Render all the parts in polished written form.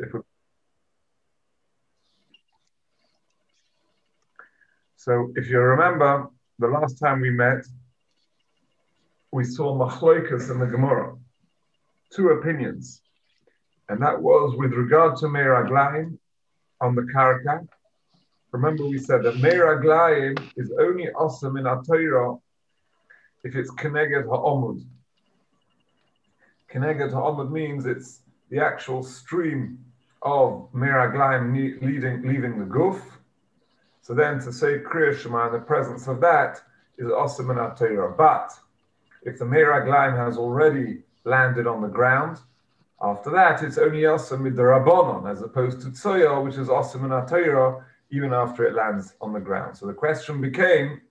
So if you remember, the last time we met, we saw machloikas in the Gemara, two opinions. And that was with regard to Meir Aglaim on the Karaka. Remember we said that Meir Aglaim is only awesome in our Torah if it's Keneged HaOmud. Keneged HaOmud means it's the actual stream of Meir Aglaim leaving the Guf. So then to say Kriya Shema in the presence of that is awesome in our Torah. But if the Meir Aglaim has already landed on the ground, after that it's only awesome with the Rabbanon, as opposed to Tzoya, which is awesome in our Torah, even after it lands on the ground. So the question became,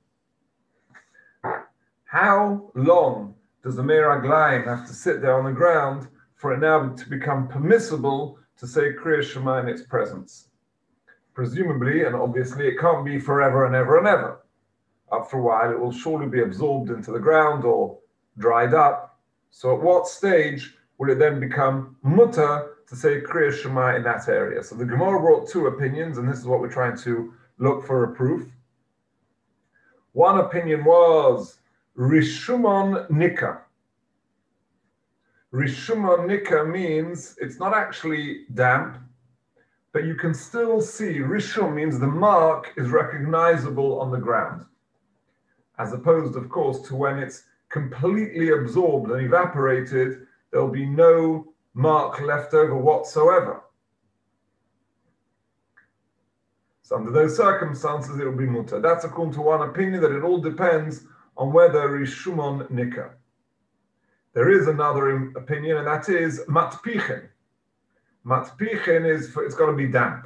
how long does the Meir Aglaim have to sit there on the ground for it now to become permissible to say Kriya Shema in its presence? Presumably, and obviously, it can't be forever and ever and ever. After a while, it will surely be absorbed into the ground or dried up. So at what stage will it then become mutter to say Kriya Shema in that area? So the Gemara brought two opinions, and this is what we're trying to look for a proof. One opinion was Rishumon Nika. Rishumon Nika means it's not actually damp, but you can still see, Rishum means the mark is recognizable on the ground, as opposed, of course, to when it's completely absorbed and evaporated, there'll be no mark left over whatsoever. So under those circumstances, it will be mutter. That's according to one opinion, that it all depends on whether Rishumon Nika. There is another opinion, and that is Matpichen. Matpichen is, it's got to be damp,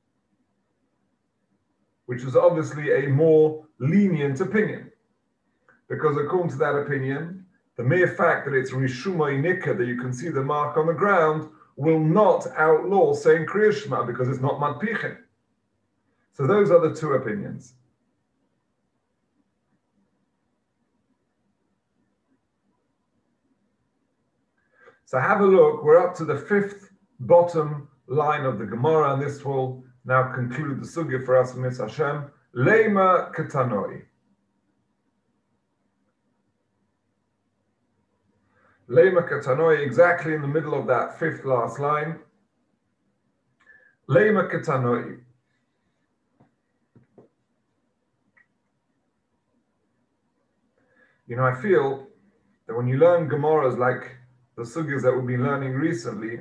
which is obviously a more lenient opinion, because according to that opinion, the mere fact that it's Rishumay Nika, that you can see the mark on the ground, will not outlaw saying Kriya Shema, because it's not Matpichen. So those are the two opinions. So have a look, we're up to the fifth bottom line of the Gemara, and this will now conclude the sugya for us, Miss Hashem. Leima Ketanoi. Leima Ketanoi, exactly in the middle of that fifth last line. Leima Ketanoi. You know, I feel that when you learn Gemaras like the sugyas that we've been learning recently,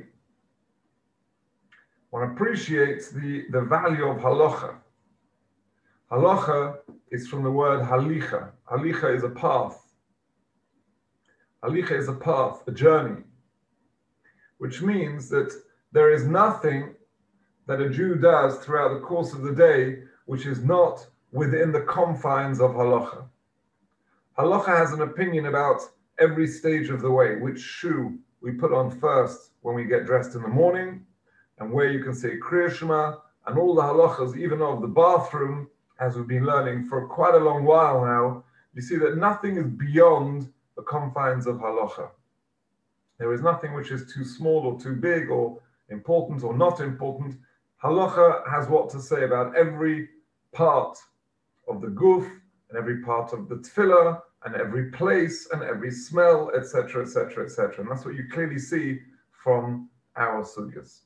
one appreciates the value of halacha. Halacha is from the word halicha. Halicha is a path. Halicha is a path, a journey, which means that there is nothing that a Jew does throughout the course of the day which is not within the confines of halacha. Halacha has an opinion about every stage of the way, which shoe we put on first when we get dressed in the morning, and where you can say Kriya Shema, and all the halachas, even of the bathroom, as we've been learning for quite a long while now. You see that nothing is beyond the confines of halacha. There is nothing which is too small or too big or important or not important. Halacha has what to say about every part of the guf, and every part of the tefillah, and every place, and every smell, etc., etc., etc. And that's what you clearly see from our sugyas.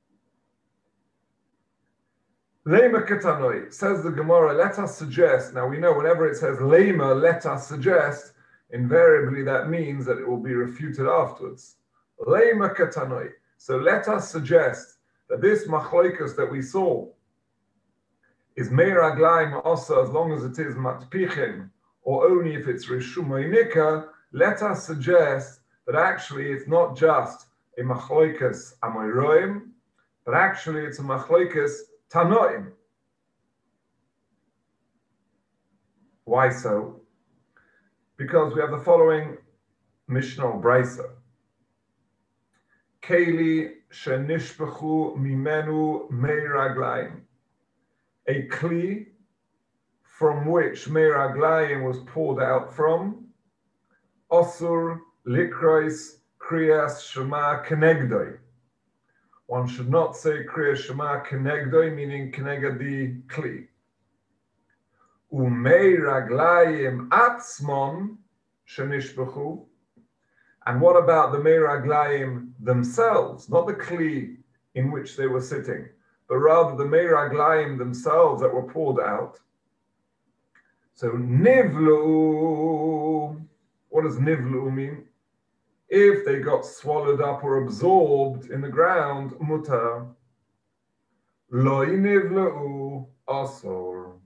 Leima ketanoi, says the Gemara, let us suggest. Now we know whenever it says leima, let us suggest, invariably that means that it will be refuted afterwards. Leima ketanoi. So let us suggest that this machloikas that we saw is meir aglaim also, as long as it is matpichen, or only if it's rishumay nika. Let us suggest that actually it's not just a machloikas amoyroim, but actually it's a machloikas Tanoim. Why so? Because we have the following Mishnah or Brisa. Keli shenishpechu mimenu meiraglayim. A kli from which meiraglayim was poured out from. Osur likrois kriyas shema kenegdoi. One should not say Kriya Shema Kenegdoi, meaning Keneged the Kli. Umei Raglayim Atzmon Shenishbechu. And what about the Mei Raglayim themselves, not the Kli in which they were sitting, but rather the Mei Raglayim themselves that were poured out? So Nivlu, what does Nivlu mean? If they got swallowed up or absorbed in the ground, mutar. Lo nivlu asor.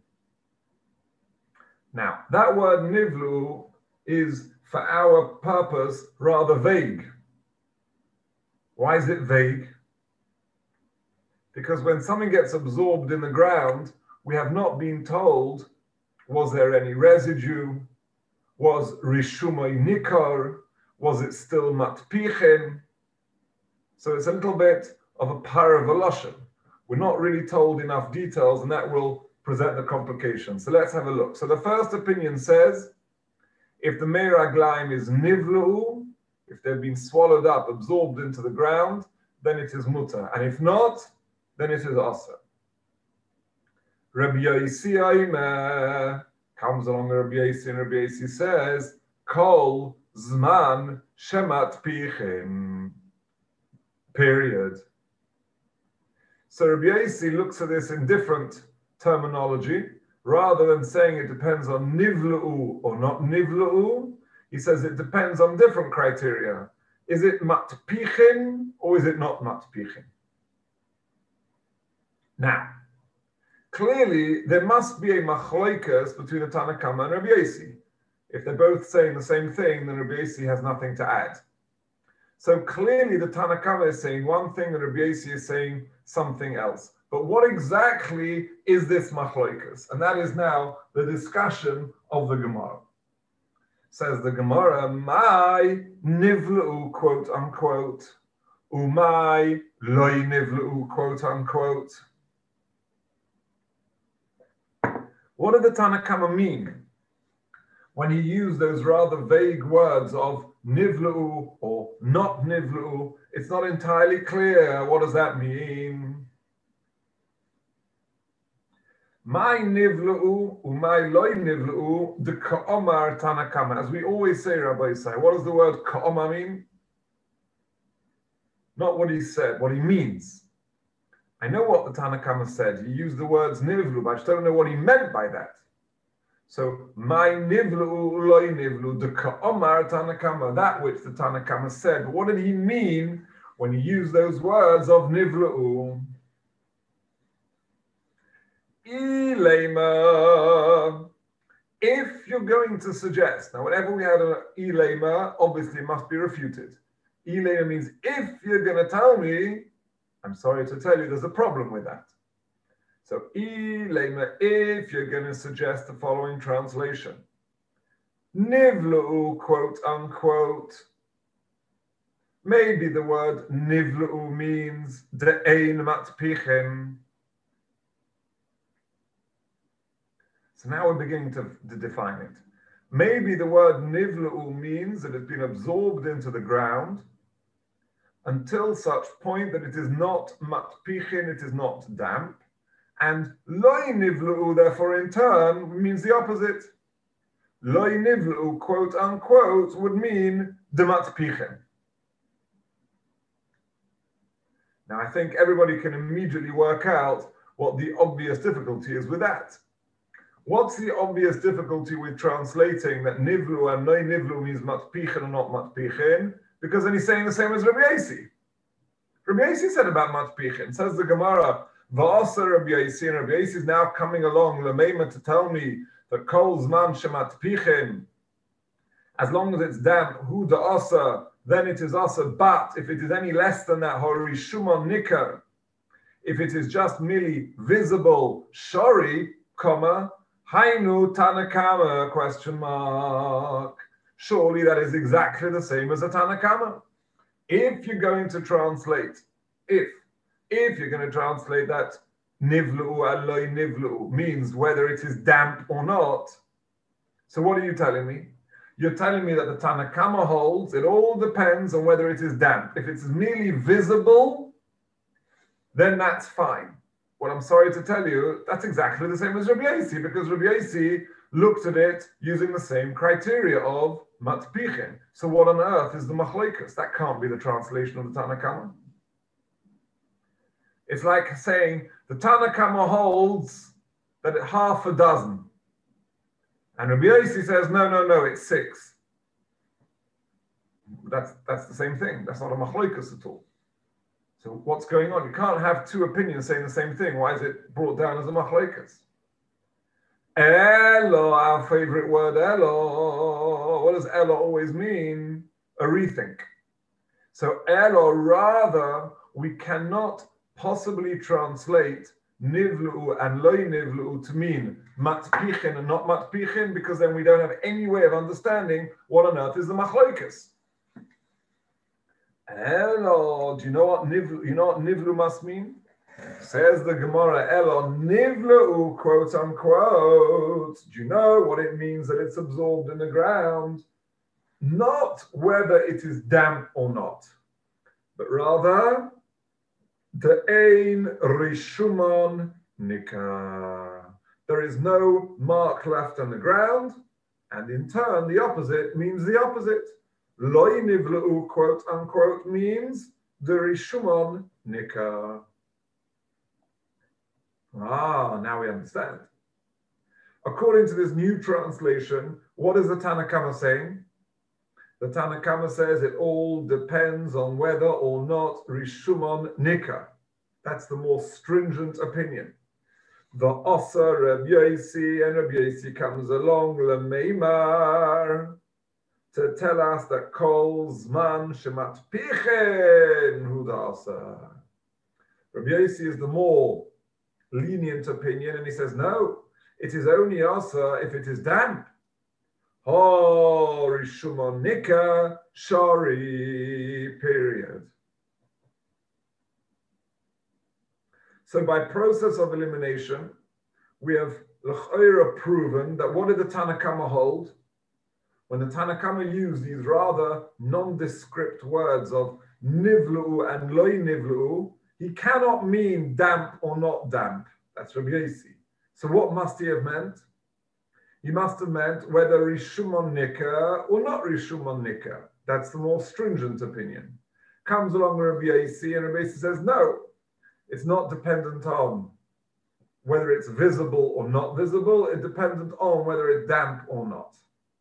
Now, that word nivlu is, for our purpose, rather vague. Why is it vague? Because when something gets absorbed in the ground, we have not been told, was there any residue? Was rishumay nikar? Was it still matpichin? So it's a little bit of a paravoloshin. We're not really told enough details, and that will present the complication. So let's have a look. So the first opinion says, if the Mei Raglayim is nivlu, if they've been swallowed up, absorbed into the ground, then it is mutar. And if not, then it is asa. Rabbi Yosi comes along Rabbi Yosi, and Rabbi Yosi says, Kol Zman Shemat Pichim. Period. So Rabbi Yosi looks at this in different terminology. Rather than saying it depends on nivlu'u or not nivlu'u, he says it depends on different criteria. Is it matpichin or is it not matpichin? Now, clearly there must be a machloikas between the Tanna Kama and Rabbi Yosi. If they're both saying the same thing, then Rabbi Yosi has nothing to add. So clearly the Tanna Kama is saying one thing and Rabbi Yosi is saying something else. But what exactly is this machloikas? And that is now the discussion of the Gemara. Says the Gemara, my nivlu, quote unquote, umay loy nivlu, quote unquote. What did the Tanna Kama mean when he used those rather vague words of nivlu or not nivlu? It's not entirely clear. What does that mean? My nivlu, umay loy nivlu, the ka'omar Tanna Kama. As we always say, Rabbi Yisai, what does the word ka'omar mean? Not what he said, what he means. I know what the Tanna Kama said. He used the words nivlu, but I just don't know what he meant by that. So, my nivlu, loy nivlu, the ka'omar Tanna Kama, that which the Tanna Kama said. But what did he mean when he used those words of nivlu? Ilema. If you're going to suggest, now whenever we had an ilema, obviously it must be refuted. Ilema means if you're going to tell me, I'm sorry to tell you, there's a problem with that. So ilema, if you're going to suggest the following translation, nivlu, quote unquote, maybe the word nivlu means de'ein matpichem. So now we're beginning to define it. Maybe the word nivlu means that it's been absorbed into the ground until such point that it is not matpichin, it is not damp. And loy nivlu, therefore, in turn, means the opposite. Loy nivlu, quote unquote, would mean the matpichin. Now, I think everybody can immediately work out what the obvious difficulty is with that. What's the obvious difficulty with translating that nivlu and loy nivlu means matpichin and not matpichin? Because then he's saying the same as Rabbi Yosi. Rabbi Yosi said about matpichin. Says the Gemara, va'asa Rabbi Yosi, and Rabbi Yosi is now coming along l'meima to tell me that kol zman shematpichin, as long as it's damp, hu da'asa, then it is asa. But if it is any less than that, horishuma nikar, if it is just merely visible shori, comma, hainu Tanna Kama, question mark. Surely that is exactly the same as a Tanna Kama. If you're going to translate, if you're going to translate that nivlu aloi nivlu means whether it is damp or not, so what are you telling me? You're telling me that the Tanna Kama holds it all depends on whether it is damp. If it's merely visible, then that's fine. Well, I'm sorry to tell you, that's exactly the same as Rabbi Yossi, because Rabbi Yossi looked at it using the same criteria of matpichin. So what on earth is the machlokes? That can't be the translation of the Tanna Kama. It's like saying the Tanna Kama holds that it's half a dozen. And Rabbi Yossi says, no, it's 6. That's the same thing. That's not a machlokes at all. So what's going on? You can't have 2 opinions saying the same thing. Why is it brought down as a machlokes? Elo, our favorite word, elo. What does elo always mean? A rethink. So elo, rather, we cannot possibly translate nivlu and loy nivlu to mean matpichin and not matpichin, because then we don't have any way of understanding what on earth is the machlokes. Elo, do you know what nivlu must mean? Says the Gemara, Elo nivlu, quote unquote. Do you know what it means that it's absorbed in the ground? Not whether it is damp or not, but rather the ein rishumon nika. There is no mark left on the ground, and in turn, the opposite means the opposite. Loy nivlu, quote unquote, means the rishumon nika. Now we understand. According to this new translation, what is the Tanna Kama saying? The Tanna Kama says it all depends on whether or not Rishumon Nika. That's the more stringent opinion. The Osa Rabbi Yossi, and Rabbi Yossi comes along, Lemeimar, to tell us that Kol Zman Shemat Pichen Hu the Osa. Rabbi Yossi is the more lenient opinion, and he says, no, it is only Osa if it is damp. Rishumon Nika Shari, period. So by process of elimination, we have l'chayra proven that what did the Tanna Kama hold? When the Tanna Kama used these rather nondescript words of nivlu and loy nivlu, he cannot mean damp or not damp. That's Rabbi Yossi. So what must he have meant? He must have meant whether Rishumon Nika or not Rishumon Nika. That's the more stringent opinion. Comes along Rabbi Yossi, and Rabbi Yossi says, no, it's not dependent on whether it's visible or not visible. It's dependent on whether it's damp or not.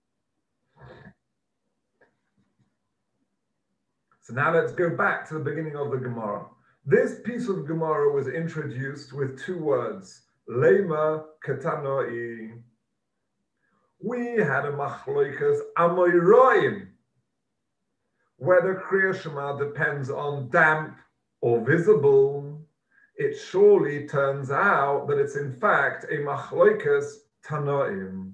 So now let's go back to the beginning of the Gemara. This piece of Gemara was introduced with 2 words, Lema Ketanoi. We had a machloikas amoyroim, whether Kriya Shema depends on damp or visible. It surely turns out that it's in fact a machloikas tanoim.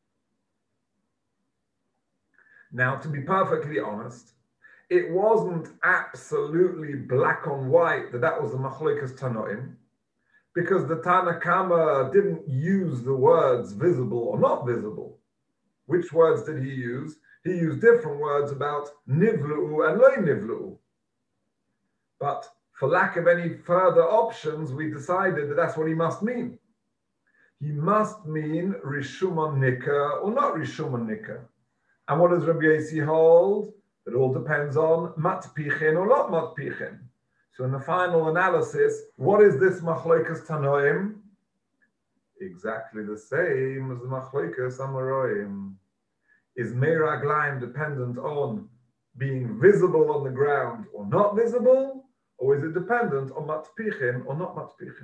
Now, to be perfectly honest, it wasn't absolutely black on white that was the machloikas tanoim, because the Tanna Kama didn't use the words visible or not visible. Which words did he use? He used different words about nivlu and loy nivlu. But for lack of any further options, we decided that that's what he must mean. He must mean Rishumon Nika or not Rishumon Nika. And what does Rabbi Yossi hold? It all depends on matpichin or not matpichin. So in the final analysis, what is this machloikas tanoim? Exactly the same as the machloikas amoraim. Is meiraglaim dependent on being visible on the ground or not visible? Or is it dependent on matpichin or not matpichin?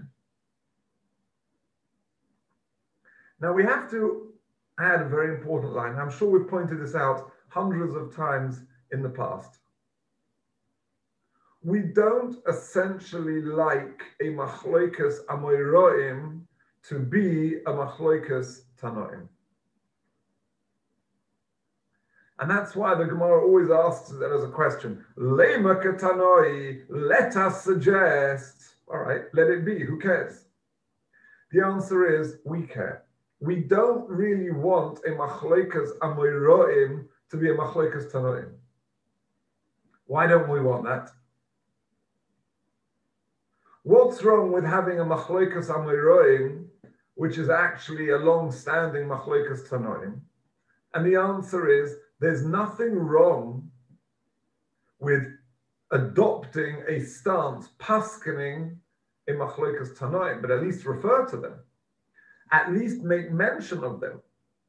Now we have to add a very important line. I'm sure we've pointed this out hundreds of times in the past. We don't essentially like a machloikas amoraim to be a machloikas tanoim. And that's why the Gemara always asks that as a question. Lema ketanoi, let us suggest. All right, let it be. Who cares? The answer is we care. We don't really want a machloikas amoraim to be a machloikas tanoim. Why don't we want that? What's wrong with having a machlokas amoraim, which is actually a long-standing machlokas tanoim? And the answer is, there's nothing wrong with adopting a stance, paskening in machlokas tanoim, but at least refer to them. At least make mention of them.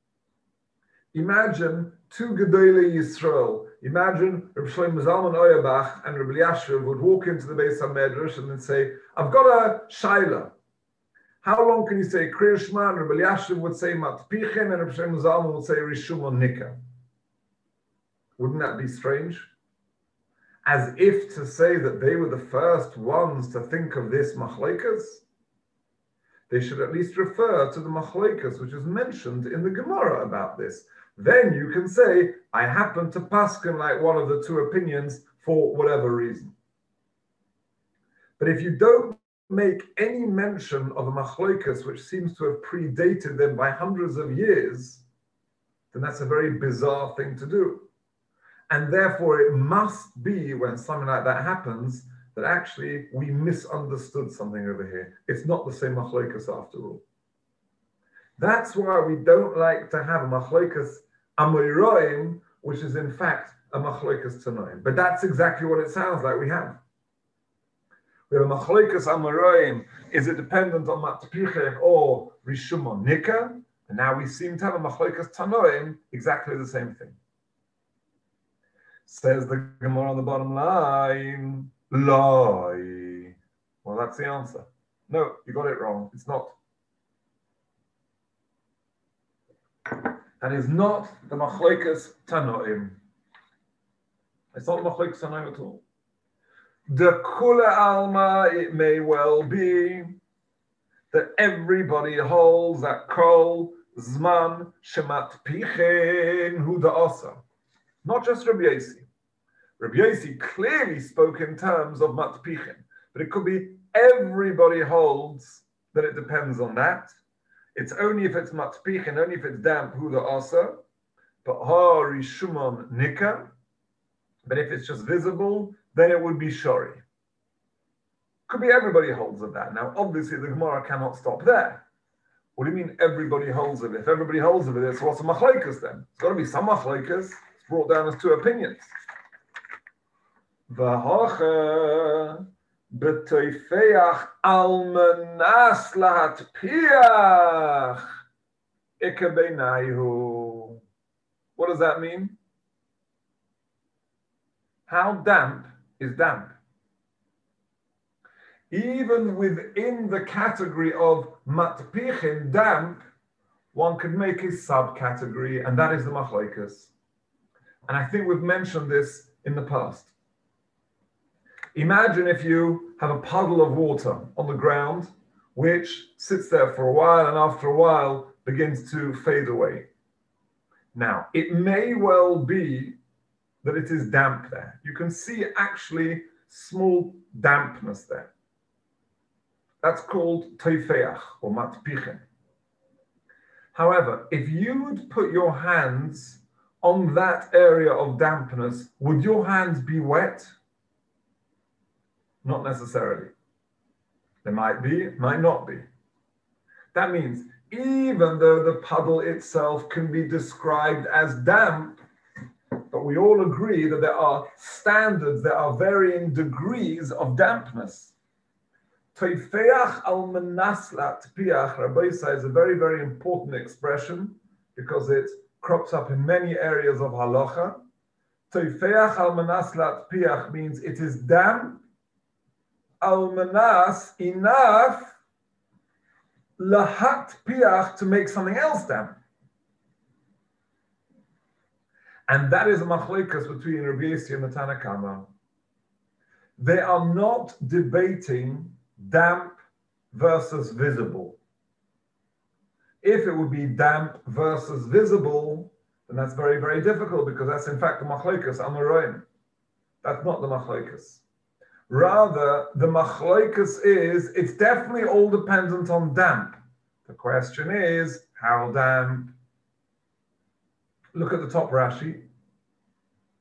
Imagine two Gedolei Yisrael. Imagine Reb Shlomo Zalman Auerbach and Reb Elyashiv would walk into the Beis HaMedrash and then say, I've got a shaila. How long can you say Kriya Shema? And Reb Elyashiv would say Matpichen, and Reb Shlomo Zalman would say Rishum on Nika. Wouldn't that be strange? As if to say that they were the first ones to think of this machlokas. They should at least refer to the machlokas which is mentioned in the Gemara about this. Then you can say, I happen to paskin like one of the two opinions for whatever reason. But if you don't make any mention of a machlokas which seems to have predated them by hundreds of years, then that's a very bizarre thing to do. And therefore it must be, when something like that happens, that actually we misunderstood something over here. It's not the same machlokas after all. That's why we don't like to have a machlokas amoraim, which is in fact a machlokas tanoim. But that's exactly what it sounds like we have. We have a machlokas amoraim. Is it dependent on matpichen or rishum on nika? And now we seem to have a machlokas tanoim, exactly the same thing. Says the Gemara on the bottom line, Loi. Well, that's the answer. No, you got it wrong. It's not. That is not the machlokas tanoim. It's not the machlokas tanoim at all. The kula alma, it may well be that everybody holds that kol zman shemat pichin hu da'asa. Not just Rabbi Yossi. Rabbi Yossi clearly spoke in terms of matpichin, but it could be everybody holds that it depends on that. It's only if it's matpichin, only if it's damp, huda asa, but ha rishumon nika. But if it's just visible, then it would be shori. Could be everybody holds of that. Now, obviously, the Gemara cannot stop there. What do you mean everybody holds of it? If everybody holds of it, so what's a machlokas then? It's got to be some machlokas. Brought down as two opinions. V'hocha b'toifeach almanas lahatpiach ikebeinayhu. What does that mean? How damp is damp? Even within the category of matpichin, damp, one could make a subcategory, and that is the machlokas. And I think we've mentioned this in the past. Imagine if you have a puddle of water on the ground, which sits there for a while and after a while begins to fade away. Now, it may well be that it is damp there. You can see actually small dampness there. That's called teifeach or matpichin. However, if you would put your hands on that area of dampness, would your hands be wet? Not necessarily. They might be, might not be. That means even though the puddle itself can be described as damp, but we all agree that there are standards, there are varying degrees of dampness. Teifeach al menaslat piach, Rabbi Yisai, is a very, very important expression because it crops up in many areas of halacha. Teifeach al menaslat piach means it is damp, al menas, enough, lahat piach, to make something else damp. And that is a machlokas between Rabbi Yossi and the Tana Kama. They are not debating damp versus visible. If it would be damp versus visible, then that's very, very difficult because that's in fact the machlokas amoraim. That's not the machlokas. Rather, the machlokas is, it's definitely all dependent on damp. The question is, how damp? Look at the top Rashi.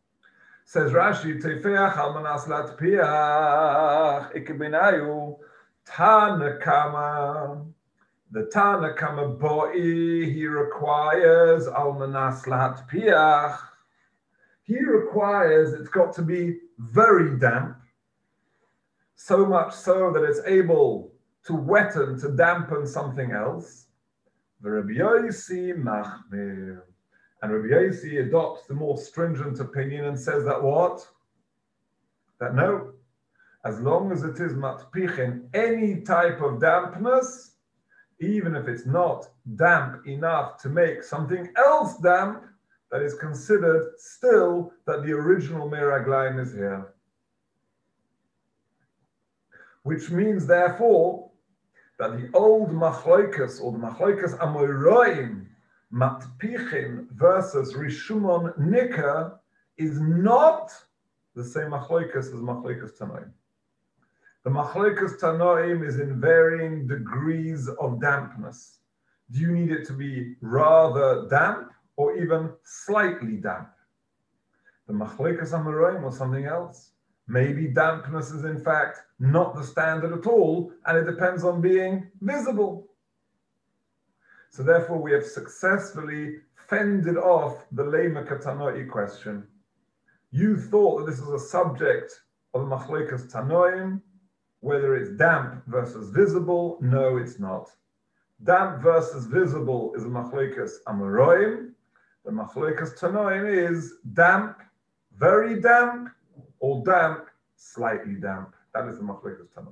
Says Rashi, Teifeach al manas latpiach ikebinayu Tanakama. The Tanakama Bo'i, he requires Almanas Lahat Piach. He requires it's got to be very damp, so much so that it's able to wetten, to dampen something else. The Rabbi Yossi Machmir. And Rabbi Yossi adopts the more stringent opinion and says that what? That no, as long as it is matpichin, any type of dampness, even if it's not damp enough to make something else damp, that is considered still that the original meraglaim is here. Which means, therefore, that the old machloikas, or the machloikas amoraim, matpichin versus rishumon nika, is not the same machloikas as machloikas tanoim. The machloikas tanoim is in varying degrees of dampness. Do you need it to be rather damp or even slightly damp? The machloikas amoraim was something else. Maybe dampness is in fact not the standard at all, and it depends on being visible. So therefore we have successfully fended off the Lema Katanoi question. You thought that this is a subject of Machlokas Tanoim, whether it's damp versus visible. No, it's not. Damp versus visible is a Machlokas Amoraim. The Machlokas Tanoim is damp, very damp, or damp, slightly damp. That is the Machlokas Tanoim.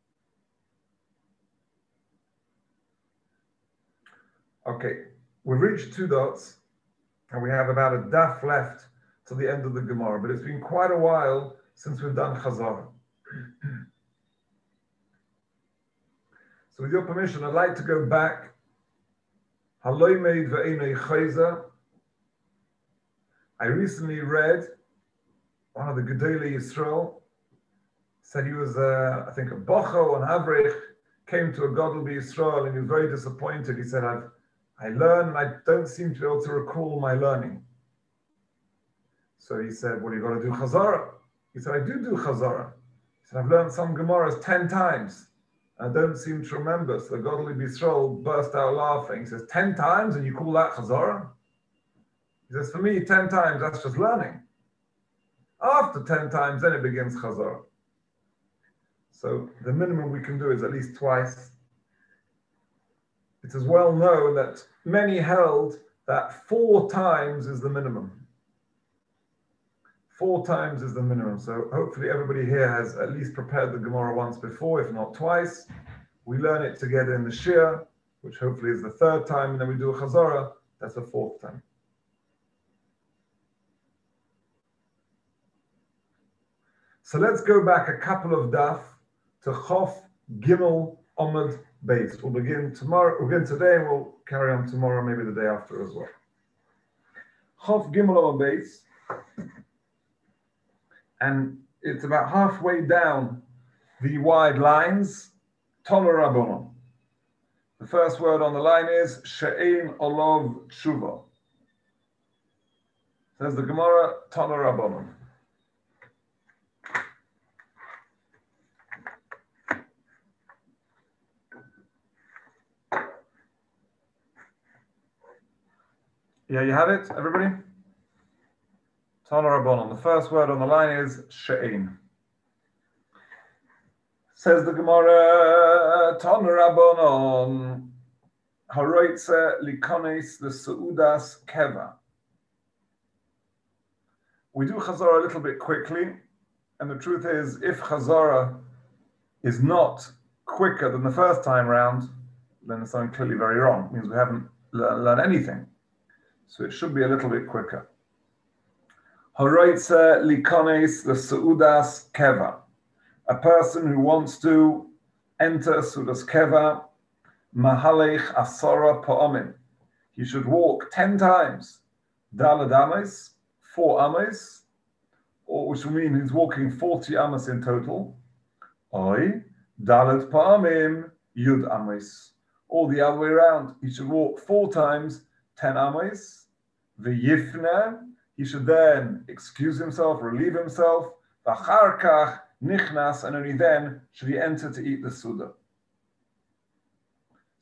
Okay, we've reached 2 dots, and we have about a daf left to the end of the Gemara, but it's been quite a while since we've done Chazara. So with your permission, I'd like to go back. Haloi meid ve'enei chayza. I recently read one of the Gedolei Yisrael, said he was, I think, a bocho, an avrich, came to a Gadol Yisrael, and he was very disappointed. He said, I learn and I don't seem to be able to recall my learning. So he said, well, you've got to do Chazara. He said, I do Chazara. He said, I've learned some Gemaras 10 times. I don't seem to remember. So the Gadol Yisrael burst out laughing. He says, 10 times and you call that Chazara? He says, for me, 10 times, that's just learning. After 10 times, then it begins Chazara. So the minimum we can do is at least twice. It is well known that many held that 4 times is the minimum. 4 times is the minimum. So hopefully everybody here has at least prepared the Gemara once before, if not twice. We learn it together in the Shir, which hopefully is the 3rd time, and then we do a Chazara, that's the 4th time. So let's go back a couple of daf to Chof Gimel Omid Beis. We'll begin tomorrow. We'll begin today, and we'll carry on tomorrow, maybe the day after as well. Chof Gimel Omid Beis, and it's about halfway down the wide lines. Tana Rabbanon. The first word on the line is She'ein Olov Tshuva. Says the Gemara, Tana Rabbanon. Yeah, you have it, everybody? Tana Rabbanon. The first word on the line is She'ein. Says the Gemara, Tana Rabbanon, Haroitze likones the Seudas Keva. We do Chazara a little bit quickly, and the truth is, if Chazara is not quicker than the first time round, then there's something clearly very wrong. It means we haven't learned anything. So it should be a little bit quicker. Haroitze likones the Seudas Keva. A person who wants to enter Seudas Keva, Mahalech Asara Pa'amim. He should walk 10 times. Daled Ames, 4 Ames, or which will mean he's walking 40 Ames in total. Oi, Daled Pa'amim, Yud Ames. Or the other way around. He should walk 4 times, 10 Ames. V'yifne, he should then excuse himself, relieve himself. V'achar kach nichnas, and only then should he enter to eat the Suda.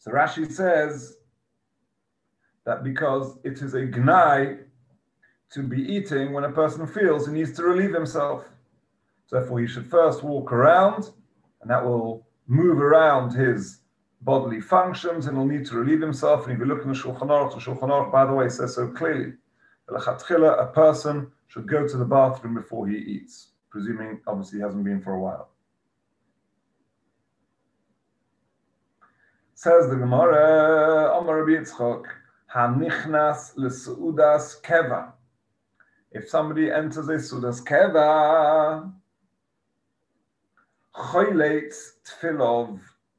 So Rashi says that because it is a gnai to be eating when a person feels he needs to relieve himself. So therefore he should first walk around, and that will move around his bodily functions, and he'll need to relieve himself. And if you look in the Shulchan Aruch, by the way, says so clearly, a person should go to the bathroom before he eats, presuming obviously he hasn't been for a while. Says the Gemara, Amar Rabbi Yitzchok, Hanichnas lesudas keva. If somebody enters a sudas keva, choyleitz tfilov,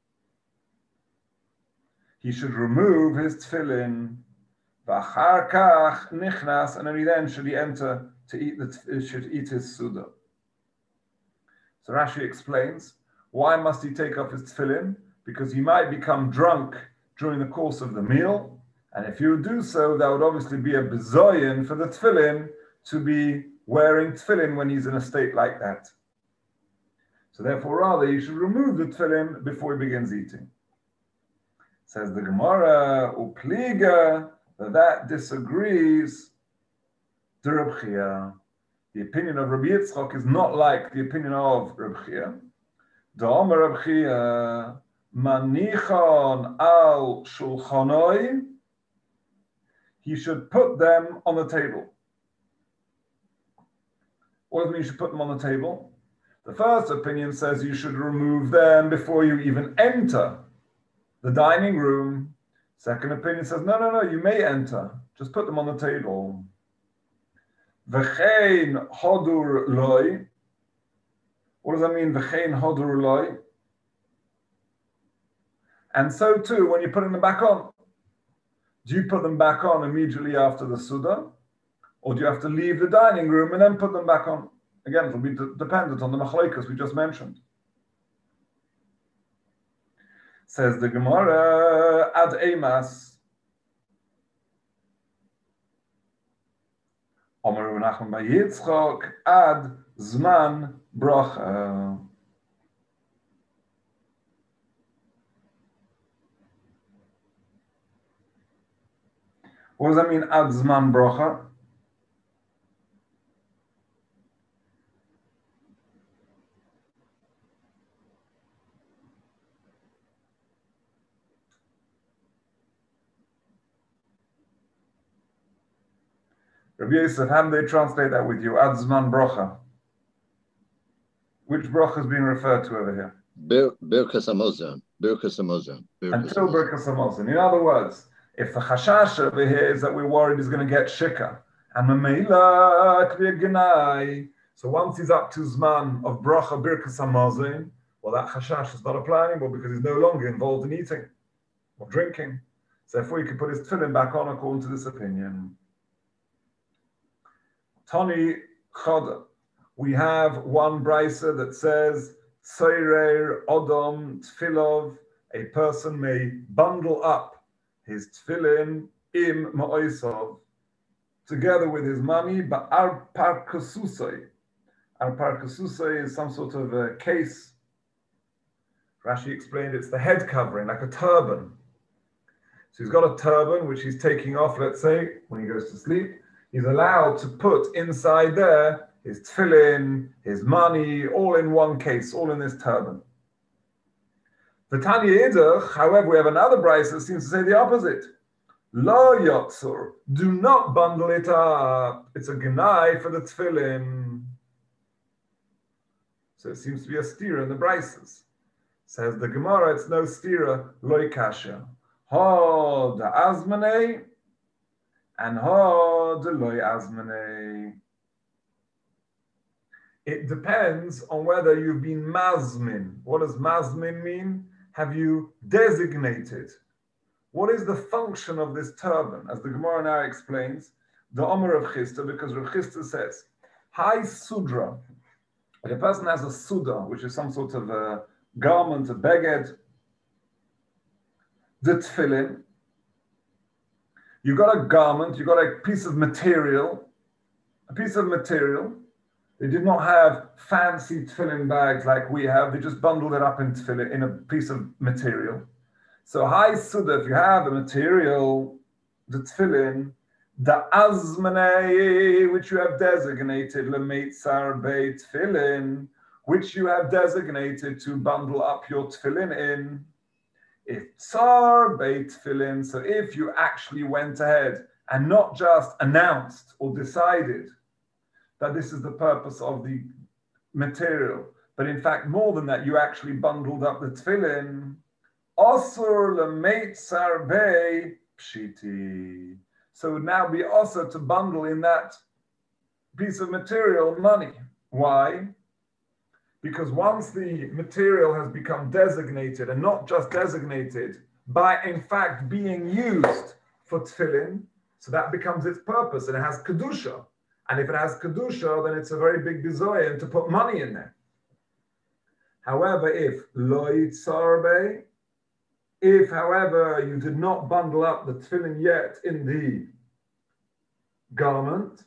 he should remove his tefillin. V'achar kach nichnas, and only then should he enter to eat should eat his suda. So Rashi explains, why must he take off his tefillin? Because he might become drunk during the course of the meal, and if you do so, that would obviously be a bizoyin for the tefillin to be wearing tefillin when he's in a state like that. So therefore, rather, he should remove the tefillin before he begins eating. Says the Gemara, upliga, that disagrees to Reb Chia. The opinion of Rabbi Yitzchok is not like the opinion of Reb Chia. Da'amar Reb Chia, manichon al shulchanoi, he should put them on the table. What does it mean you should put them on the table? The first opinion says you should remove them before you even enter the dining room. Second opinion says, no, you may enter. Just put them on the table. V'chein hodur loy. What does that mean, v'chein hodur loy? And so too, when you're putting them back on, do you put them back on immediately after the Suda? Or do you have to leave the dining room and then put them back on? Again, it'll be dependent on the machlokes we just mentioned. Says the Gemara, ad emas. Omer Nachman bar Yitzchok, ad zman bracha. What does that mean, ad zman bracha? Rabbi Yosef, how do they translate that with you? Ad zman bracha. Which bracha is being referred to over here? Birkas Hamazon. Birkas Hamazon. Until Birkas Hamazon. In other words, if the chashash over here is that we're worried he's going to get shikha, and Mamela could be a gnai. So once he's up to zman of bracha Birkas Hamazon, well, that chashash is not applying anymore because he's no longer involved in eating or drinking. So therefore, he could put his tefillin back on according to this opinion. Tani Choda. We have one brisa that says, Tzorer Odom Tfilov, a person may bundle up his tefillin im ma'oisov, together with his money, but ar parkasusai. Ar parkasusai is some sort of a case. Rashi explained it's the head covering, like a turban. So he's got a turban, which he's taking off, let's say, when he goes to sleep. He's allowed to put inside there his tefillin, his money, all in one case, all in this turban. For Tanya Idach, however, we have another brisa that seems to say the opposite. Lo yotzur, do not bundle it up. It's a gnai for the tefillin. So it seems to be a stira in the brises. Says the Gemara, it's no stira, loy kasha. Ha da azmanei, and ha da loy azmanei. It depends on whether you've been mazmin. What does mazmin mean? Have you designated? What is the function of this turban? As the Gemara now explains, the Omer of Chisda, because Rav Chisda says, Hai Sudra. If a person has a Suda, which is some sort of a garment, a beged, the tefillin, you've got a garment, you've got a piece of material. They did not have fancy tefillin bags like we have. They just bundled it up in tefillin, in a piece of material. So high Suda, if you have a material, the tefillin, the azmanei, which you have designated, lemeitzar beit tefillin, which you have designated to bundle up your tefillin in. If tsar beit tefillin, so if you actually went ahead and not just announced or decided that this is the purpose of the material, but in fact more than that, you actually bundled up the tefillin, asur lemeitzar beit pshiti. So it would now be also to bundle in that piece of material money. Why? Because once the material has become designated, and not just designated, by in fact being used for tefillin, so that becomes its purpose, and it has kedusha. And if it has kedusha, then it's a very big bizoyan to put money in there. However, if lo yitzarbe, if, however, you did not bundle up the tefillin yet in the garment,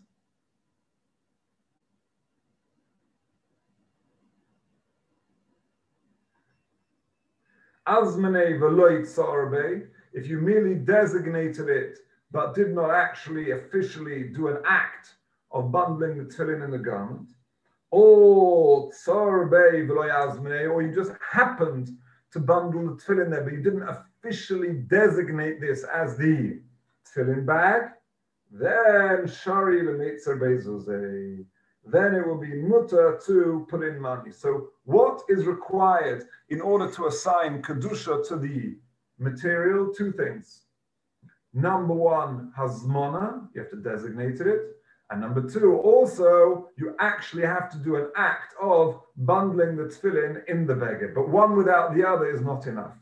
azmanei v'lo yitzarbe, if you merely designated it but did not actually officially do an act of bundling the tefillin in the garment, or tzarbe v'lo yazmanei, or you just happened to bundle the tefillin there, but you didn't officially designate this as the tefillin bag, then shari l'meitzer bezuzei, then it will be mutter to put in money. So what is required in order to assign kedusha to the material? Two things. Number one, hazmona, you have to designate it. And number two, also, you actually have to do an act of bundling the tefillin in the beged. But one without the other is not enough.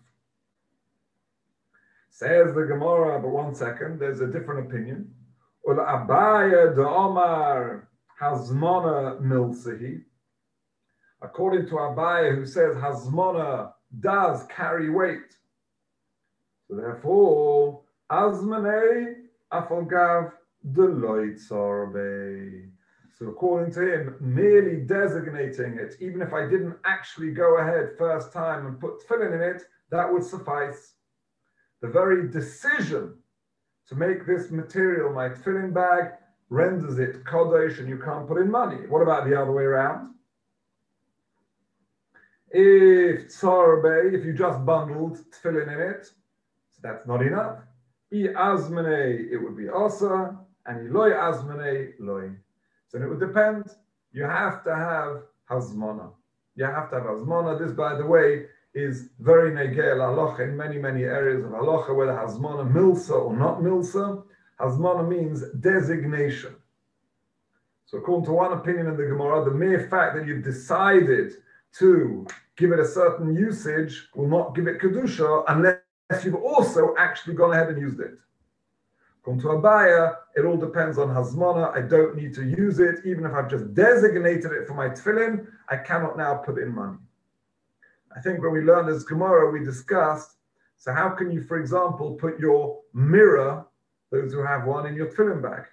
Says the Gemara, but 1 second, there's a different opinion. Ul Abaya d'Omar hazmona milsehi. According to Abaya, who says hazmona does carry weight. So therefore, azmanei afalgav deloit sarbe. So according to him, merely designating it, even if I didn't actually go ahead first time and put tefillin in it, that would suffice. The very decision to make this material my tefillin bag renders it kodesh, and you can't put in money. What about the other way around? If tzarbe, if you just bundled tefillin in it, so that's not enough. I azmanei, it would be asa, and loy azmanei loy. So it would depend. You have to have hazmona. You have to have hazmona. This, by the way, is very negel halacha in many, many areas of halacha, whether hazmona milsa or not milsa. Hazmona means designation. So according to one opinion in the Gemara, the mere fact that you've decided to give it a certain usage will not give it kedusha unless you've also actually gone ahead and used it. According to Abaya, it all depends on hazmana. I don't need to use it. Even if I've just designated it for my tefillin, I cannot now put in money. I think when we learned this Gemara, we discussed, so how can you, for example, put your mirror, those who have one, in your tefillin bag?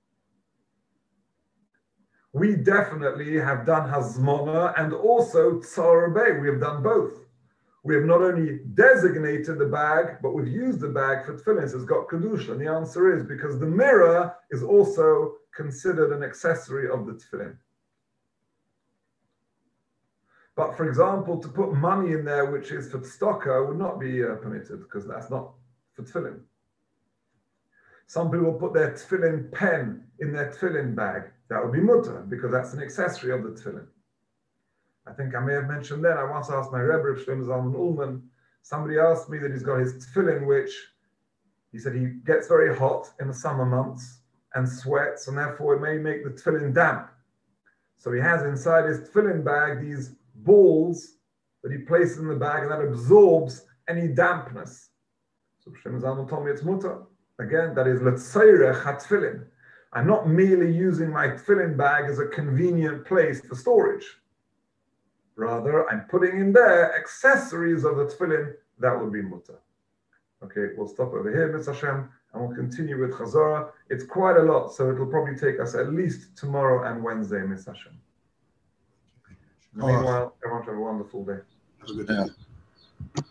We definitely have done hazmana and also tzarbe. We have done both. We have not only designated the bag, but we've used the bag for tefillin, so it's got kedusha. And the answer is because the mirror is also considered an accessory of the tefillin. But for example, to put money in there, which is for tzedakah, would not be permitted because that's not for tefillin. Some people will put their tefillin pen in their tefillin bag. That would be mutter because that's an accessory of the tefillin. I think I may have mentioned that. I once asked my Rebbe, Reb Shlomo Zalman Ullman, somebody asked me that he's got his tefillin, which he said he gets very hot in the summer months and sweats, and therefore it may make the tefillin damp. So he has inside his tefillin bag these balls that he places in the bag, and that absorbs any dampness. So Shlomo Zalman told me it's mutter. Again, that is letzeirech hatefillin. I'm not merely using my tefillin bag as a convenient place for storage. Rather, I'm putting in there accessories of the tefillin that would be mutter. Okay, we'll stop over here, Mitzvah Hashem, and we'll continue with Chazorah. It's quite a lot, so it'll probably take us at least tomorrow and Wednesday, Mitzvah Hashem. Meanwhile, everyone have a wonderful day. Have a good day.